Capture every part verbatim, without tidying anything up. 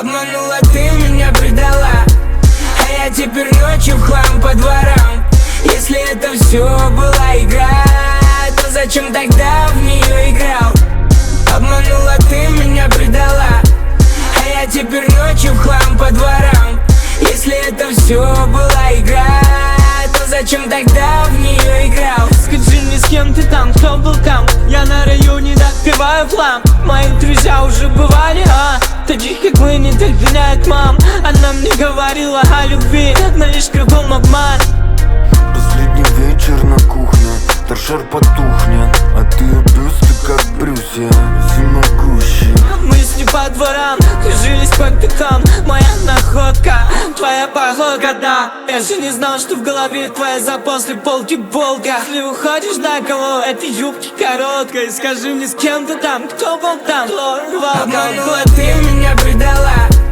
Обманула ты, меня предала, а я теперь ночью в хлам по дворам. Если это все была игра, то зачем тогда в нее играл? Обманула ты, меня предала, а я теперь ночью в хлам по дворам. Если это все была игра, то зачем тогда в нее играл? Скажи мне, с кем ты там, кто был там? Я на районе допиваю флам. Мои друзья уже бывали, а таких как мы не догоняет мам. Она мне говорила о любви, но лишь кругом обман. Последний вечер на кухне, торшер потухнет, а ты бюсты как брюсья, всемогущий. Мы с ней по дворам, кружились по пятам. Моя находка, твоя походка, да. Я же не знал, что в голове твоя за после полки болка. Если уходишь на кого, этой юбки короткой. Скажи мне, с кем ты там, кто был там, кто рвал. Обманула ты, меня предала,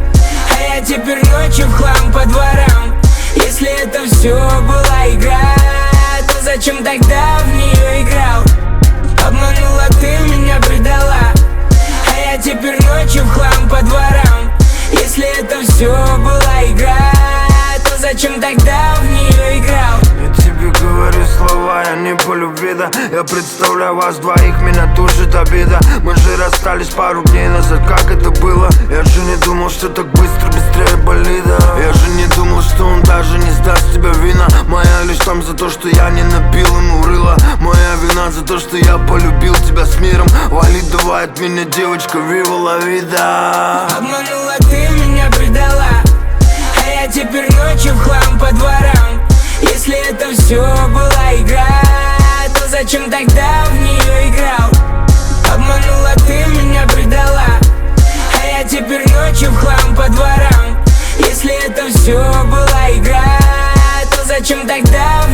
а я теперь ночью в хлам по дворам. Если это все была игра, то зачем тогда в нее играл? Обманула ты, меня предала, а я теперь ночью в хлам по дворам. Если это все была игра, то зачем тогда в нее играл? Я тебе говорю слова, я не по любви, да. Я представляю вас двоих, меня душит обида. Мы же расстались пару дней назад, как это было? Я же не думал, что так быстро, быстрее болида. Я же не думал, что он даже не сдаст тебя вина. Моя лишь там за то, что я не набил ему рыло. Моя вина за то, что я полюбил тебя с миром. Вали, давай от меня, девочка, вива ла вида. Обманула ты, меня предала, а я теперь ночью в хлам по дворам. Если это все была игра, то зачем тогда в нее играл? Обманула ты, меня предала, а я теперь ночью в хлам по дворам. Если это все была игра, то зачем тогда в